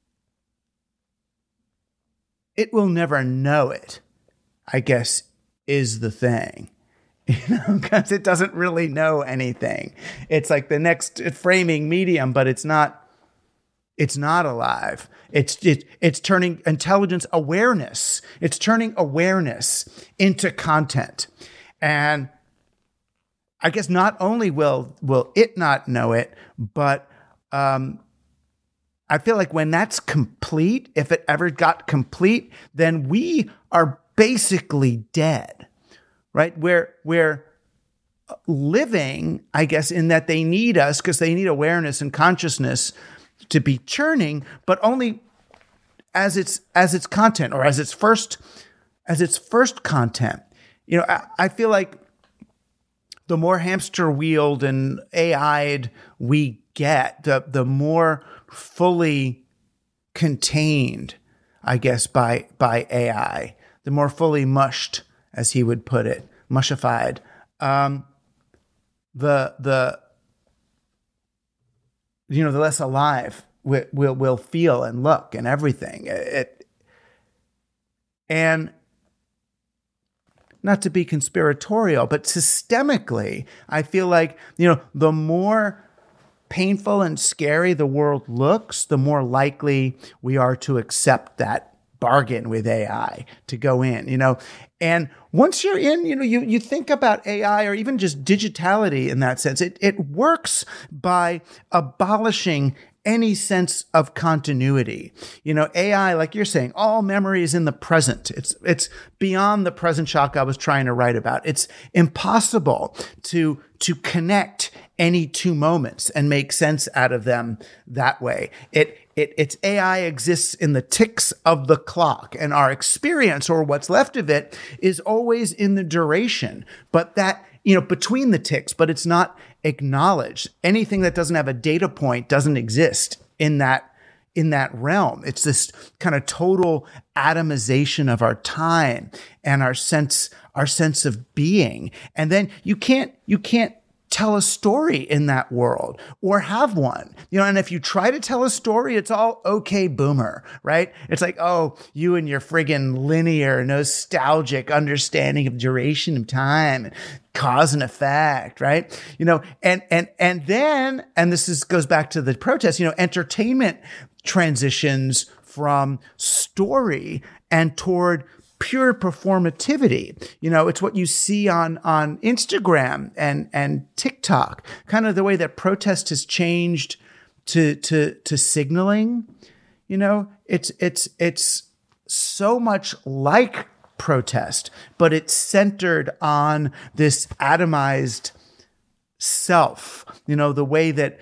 S5: it will never know it, I guess, is the thing. Because it doesn't really know anything. It's like the next framing medium, but it's not alive. It's turning intelligence awareness. It's turning awareness into content. And I guess not only will it not know it, but I feel like when that's complete, if it ever got complete, then we are basically dead, right? We're living, I guess, in that they need us because they need awareness and consciousness to be churning, but only as its content or as its first content. You know, I feel like the more hamster wheeled and AI'd we get, the more fully contained, I guess, by AI, the more fully mushed, as he would put it, mushified. The less alive we'll feel and look and everything. And not to be conspiratorial, but systemically, I feel like, the more painful and scary the world looks, the more likely we are to accept that bargain with AI to go in, And once you're in, you think about AI or even just digitality in that sense. It works by abolishing any sense of continuity. AI, like you're saying, all memory is in the present. It's beyond the present shock I was trying to write about. It's impossible to connect any two moments and make sense out of them that way. Its AI exists in the ticks of the clock, and our experience, or what's left of it, is always in the duration. But that, between the ticks, but it's not acknowledged. Anything that doesn't have a data point doesn't exist in that realm. It's this kind of total atomization of our time and our sense of being. And then you can't tell a story in that world or have one, and if you try to tell a story, it's all okay boomer, right? It's like, oh, you and your friggin' linear, nostalgic understanding of duration of time, cause and effect, right? And then this goes back to the protest, entertainment transitions from story and toward pure performativity. It's what you see on Instagram and TikTok, kind of the way that protest has changed to signaling. It's so much like protest, but it's centered on this atomized self. The way that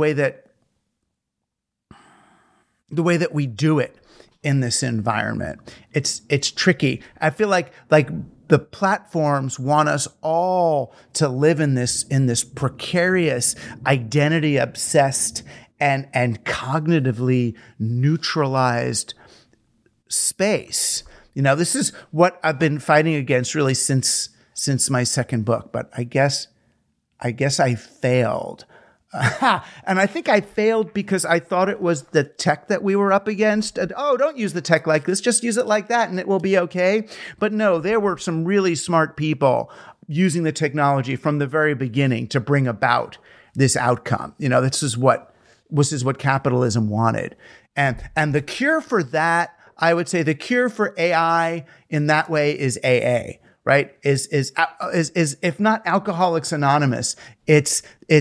S5: we do it in this environment. It's tricky. I feel like the platforms want us all to live in this precarious, identity obsessed and cognitively neutralized space. This is what I've been fighting against really since my second book, but I guess I failed. And I think I failed because I thought it was the tech that we were up against. And, don't use the tech like this. Just use it like that and it will be okay. But no, there were some really smart people using the technology from the very beginning to bring about this outcome. This is what capitalism wanted. And the cure for that, I would say the cure for AI in that way is AA. Right? Is if not Alcoholics Anonymous, it's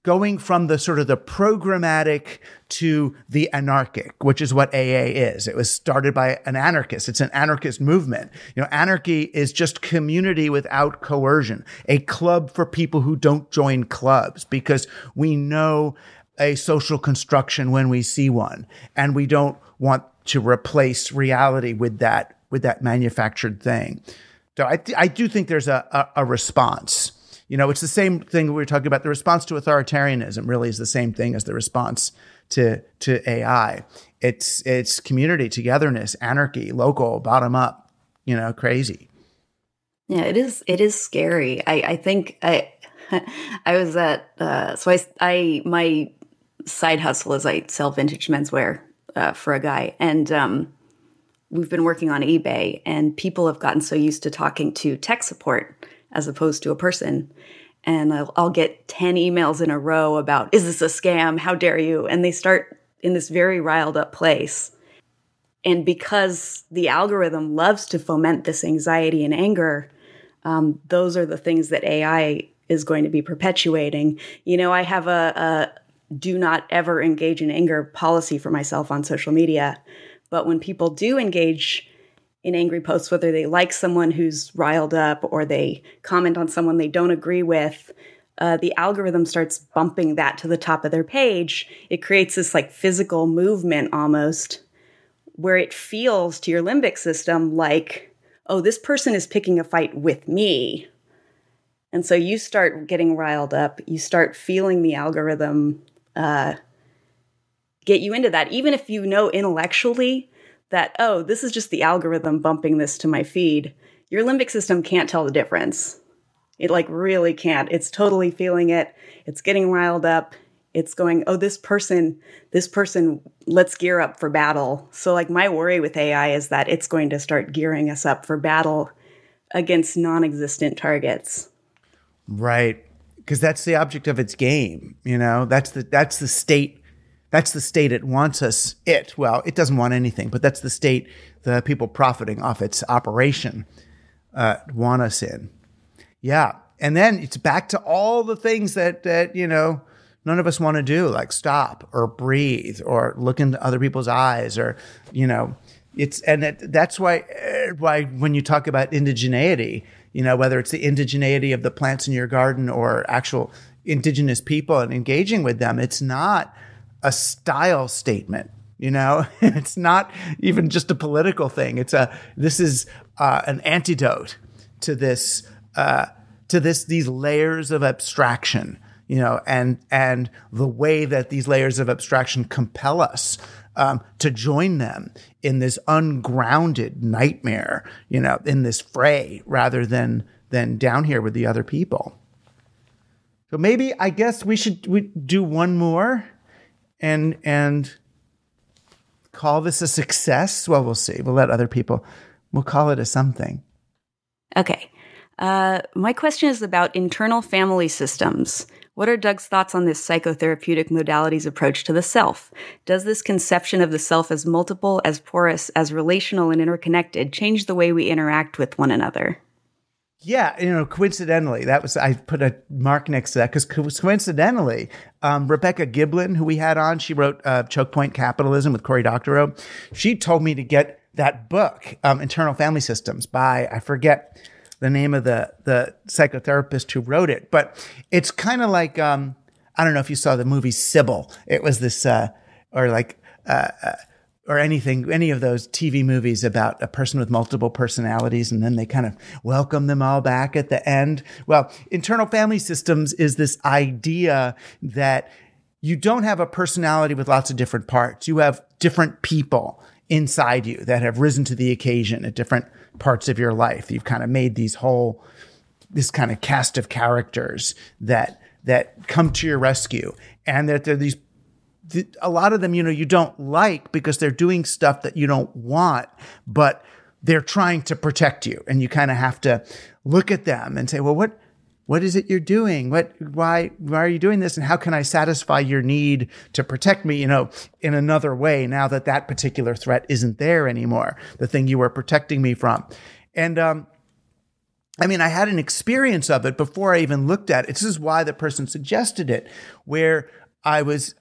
S5: going from the sort of the programmatic to the anarchic, which is what AA is. It was started by an anarchist. It's an anarchist movement. Anarchy is just community without coercion, a club for people who don't join clubs, because we know a social construction when we see one, and we don't want to replace reality with that manufactured thing. So I do think there's a response. It's the same thing we were talking about. The response to authoritarianism really is the same thing as the response to AI. It's community, togetherness, anarchy, local, bottom up, crazy.
S6: Yeah, it is scary. I think I was at, my side hustle is I sell vintage menswear for a guy. And we've been working on eBay, and people have gotten so used to talking to tech support as opposed to a person. And I'll get 10 emails in a row about, is this a scam? How dare you? And they start in this very riled up place. And because the algorithm loves to foment this anxiety and anger, those are the things that AI is going to be perpetuating. I have a do not ever engage in anger policy for myself on social media. But when people do engage in angry posts, whether they like someone who's riled up or they comment on someone they don't agree with, the algorithm starts bumping that to the top of their page. It creates this physical movement almost, where it feels to your limbic system like, oh, this person is picking a fight with me. And so you start getting riled up. You start feeling the algorithm get you into that, even if you know intellectually that, oh, this is just the algorithm bumping this to my feed. Your limbic system can't tell the difference. It really can't. It's totally feeling it. It's getting riled up. It's going, oh, this person, let's gear up for battle. So my worry with AI is that it's going to start gearing us up for battle against non-existent targets.
S5: Right. Because that's the object of its game. That's the state. That's the state it wants us. It doesn't want anything, but that's the state the people profiting off its operation want us in. Yeah. And then it's back to all the things that none of us want to do, like stop or breathe or look into other people's eyes, or, that's why when you talk about indigeneity, whether it's the indigeneity of the plants in your garden or actual indigenous people and engaging with them, it's not a style statement. It's not even just a political thing. This is an antidote to these layers of abstraction, and the way that these layers of abstraction compel us to join them in this ungrounded nightmare, in this fray, rather than down here with the other people. So maybe, I guess we do one more and call this a success. Well, we'll see. We'll let other people, we'll call it a something.
S6: Okay. My question is about internal family systems. What are Doug's thoughts on this psychotherapeutic modality's approach to the self? Does this conception of the self as multiple, as porous, as relational and interconnected change the way we interact with one another?
S5: Yeah, coincidentally, I put a mark next to that because coincidentally, Rebecca Giblin, who we had on, she wrote Choke Point Capitalism with Cory Doctorow. She told me to get that book, Internal Family Systems, by, I forget the name of the psychotherapist who wrote it, but it's kind of like, I don't know if you saw the movie Sybil. It was this, or any of those TV movies about a person with multiple personalities, and then they kind of welcome them all back at the end. Well, internal family systems is this idea that you don't have a personality with lots of different parts. You have different people inside you that have risen to the occasion at different parts of your life. You've kind of made this kind of cast of characters that come to your rescue, and that there are these, a lot of them, you don't like because they're doing stuff that you don't want, but they're trying to protect you. And you kind of have to look at them and say, well, what is it you're doing? Why are you doing this? And how can I satisfy your need to protect me, in another way, now that particular threat isn't there anymore, the thing you were protecting me from. And I mean, I had an experience of it before I even looked at it. This is why the person suggested it, where I was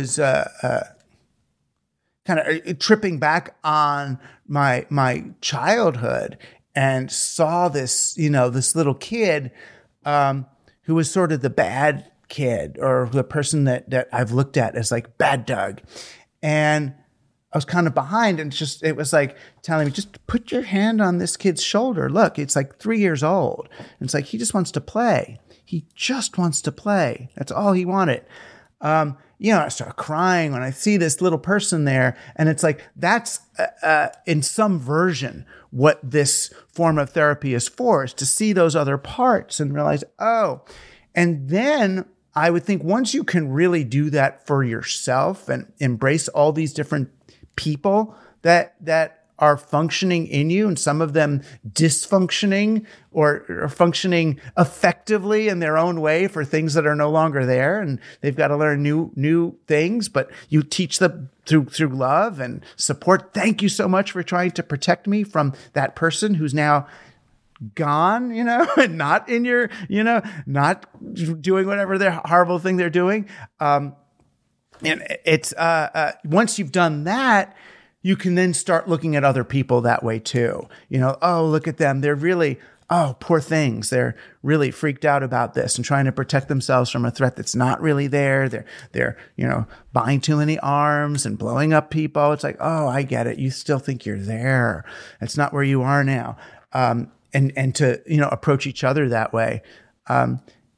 S5: kind of tripping back on my childhood and saw this, this little kid who was sort of the bad kid, or the person that I've looked at as like bad Doug. And I was kind of behind, and it was like telling me, just put your hand on this kid's shoulder. Look, it's like 3 years old. And it's like, he just wants to play. He just wants to play. That's all he wanted. I start crying when I see this little person there. And it's like, that's in some version what this form of therapy is for, is to see those other parts and realize, oh. And then I would think once you can really do that for yourself and embrace all these different people that are functioning in you, and some of them dysfunctioning or functioning effectively in their own way for things that are no longer there, and they've got to learn new things, but you teach them through love and support. Thank you so much for trying to protect me from that person who's now gone, and not in your, not doing whatever their horrible thing they're doing. And it's once you've done that, you can then start looking at other people that way too. Oh, look at them. They're really, poor things. They're really freaked out about this and trying to protect themselves from a threat that's not really there. They're buying too many arms and blowing up people. It's like, oh, I get it. You still think you're there. It's not where you are now. And to, approach each other that way. I'm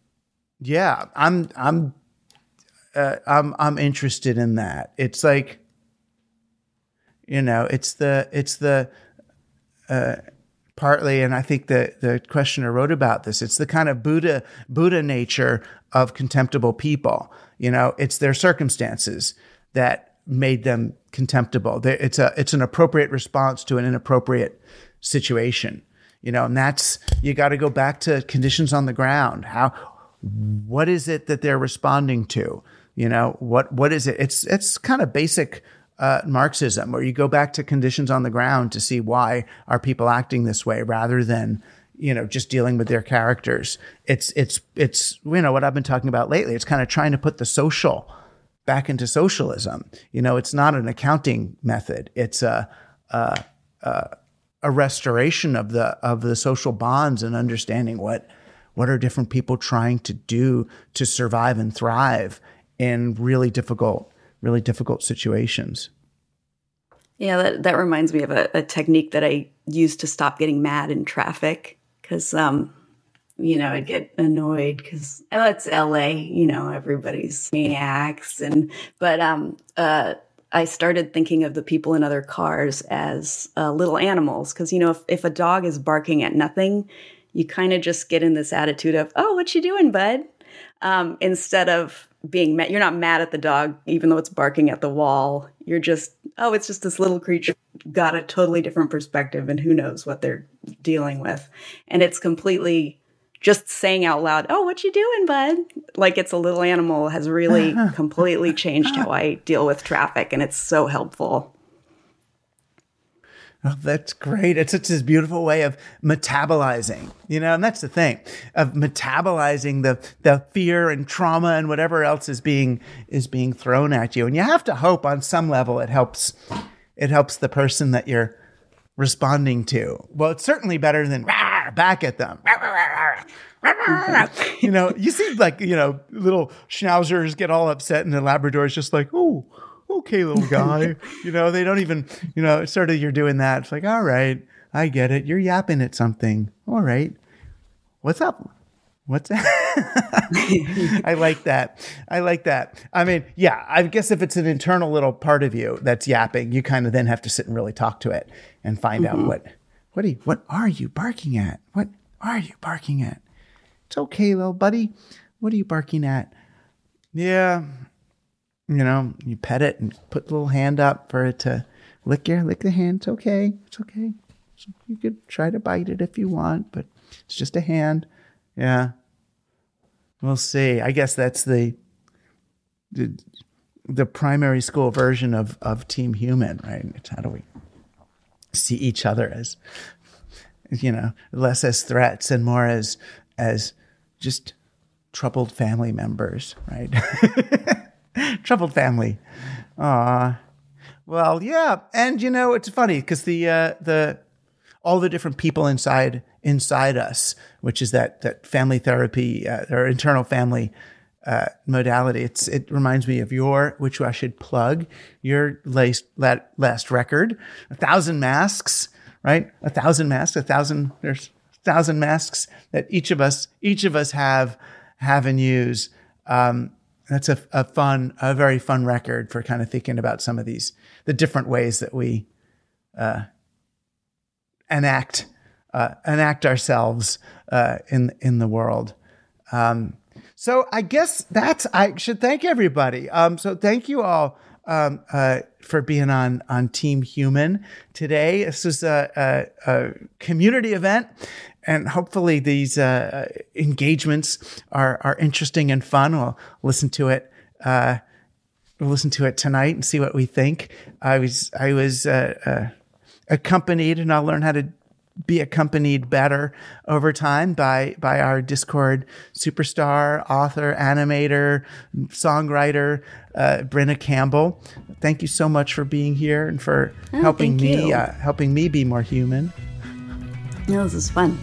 S5: interested in that. It's like, it's the partly, and I think the questioner wrote about this, it's the kind of Buddha nature of contemptible people. It's their circumstances that made them contemptible. It's an appropriate response to an inappropriate situation. And that's, you got to go back to conditions on the ground. What is it that they're responding to? What is it? It's kind of basic Marxism, where you go back to conditions on the ground to see why are people acting this way, rather than, just dealing with their characters. It's what I've been talking about lately. It's kind of trying to put the social back into socialism. It's not an accounting method. It's a restoration of the social bonds and understanding what are different people trying to do to survive and thrive in really difficult situations.
S6: Yeah, that reminds me of a technique that I used to stop getting mad in traffic, because I'd get annoyed because it's LA, everybody's maniacs, but I started thinking of the people in other cars as little animals, because, if a dog is barking at nothing, you kind of just get in this attitude of, oh, what you doing, bud? Instead of being mad. You're not mad at the dog, even though it's barking at the wall. You're just, oh, it's just this little creature, got a totally different perspective, and who knows what they're dealing with. And it's completely just saying out loud, oh, what you doing, bud? Like it's a little animal has really completely changed how I deal with traffic. And it's so helpful.
S5: Oh, that's great. It's such this beautiful way of metabolizing, and that's the thing, of metabolizing the fear and trauma and whatever else is being thrown at you. And you have to hope on some level it helps the person that you're responding to. Well, it's certainly better than back at them. You see little schnauzers get all upset, and the Labrador is just like, oh, okay, little guy. They don't even, sort of, you're doing that. It's like, all right, I get it. You're yapping at something. All right. What's up? What's that? I like that. I mean, yeah, I guess if it's an internal little part of you that's yapping, you kind of then have to sit and really talk to it and find out what are you barking at? What are you barking at? It's okay, little buddy. What are you barking at? Yeah. You pet it and put the little hand up for it to lick the hand. It's okay. It's okay. So you could try to bite it if you want, but it's just a hand. Yeah. We'll see. I guess that's the primary school version of Team Human, right? It's how do we see each other as less as threats and more as just troubled family members, right? Troubled family. Aw. Well, yeah. And it's funny because the all the different people inside us, which is that family therapy, or internal family modality. It reminds me of which I should plug, your last record, 1,000 Masks, right? 1,000 Masks, there's 1,000 masks that each of us have and use. That's a very fun record for kind of thinking about some of the different ways that we enact ourselves in the world. So I guess I should thank everybody. So thank you all for being on Team Human today. This is a community event, and hopefully these engagements are interesting and fun. We'll listen to it. We'll listen to it tonight and see what we think. I was accompanied, and I'll learn how to be accompanied better over time by our Discord superstar, author, animator, songwriter, Brenna Campbell. Thank you so much for being here and for helping me be more human.
S6: No, this is fun.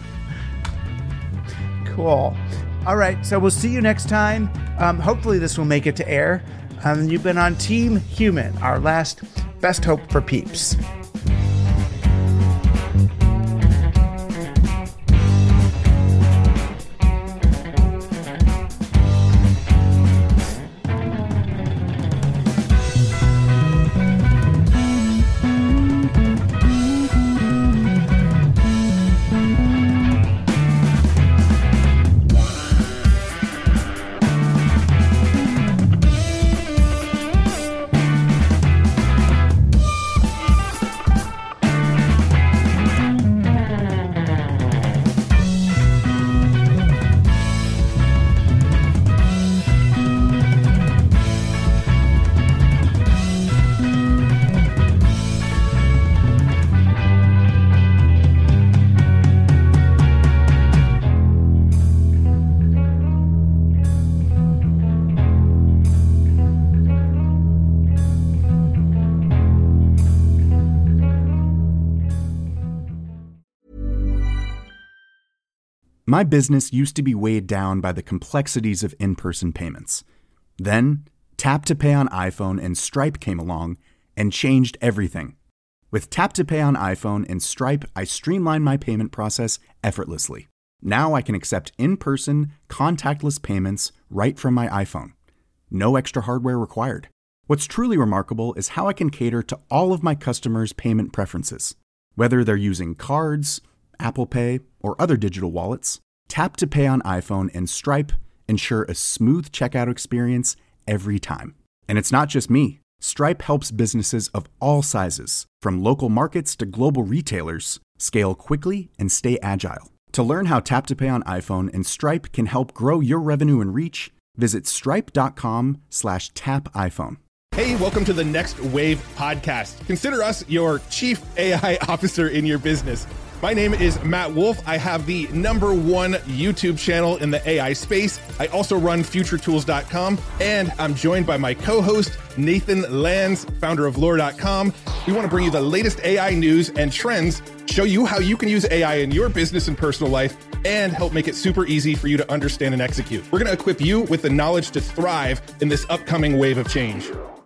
S5: Cool. All right, so we'll see you next time. Hopefully this will make it to air. You've been on Team Human, our last Best Hope for Peeps.
S4: My business used to be weighed down by the complexities of in-person payments. Then, Tap to Pay on iPhone and Stripe came along and changed everything. With Tap to Pay on iPhone and Stripe, I streamlined my payment process effortlessly. Now I can accept in-person, contactless payments right from my iPhone. No extra hardware required. What's truly remarkable is how I can cater to all of my customers' payment preferences. Whether they're using cards, Apple Pay, or other digital wallets, Tap to Pay on iPhone and Stripe ensure a smooth checkout experience every time. And it's not just me. Stripe helps businesses of all sizes, from local markets to global retailers, scale quickly and stay agile. To learn how Tap to Pay on iPhone and Stripe can help grow your revenue and reach, visit stripe.com/tapiphone.
S9: Hey, welcome to the Next Wave podcast. Consider us your chief AI officer in your business. My name is Matt Wolf. I have the #1 YouTube channel in the AI space. I also run futuretools.com, and I'm joined by my co-host, Nathan Lands, founder of lore.com. We want to bring you the latest AI news and trends, show you how you can use AI in your business and personal life, and help make it super easy for you to understand and execute. We're going to equip you with the knowledge to thrive in this upcoming wave of change.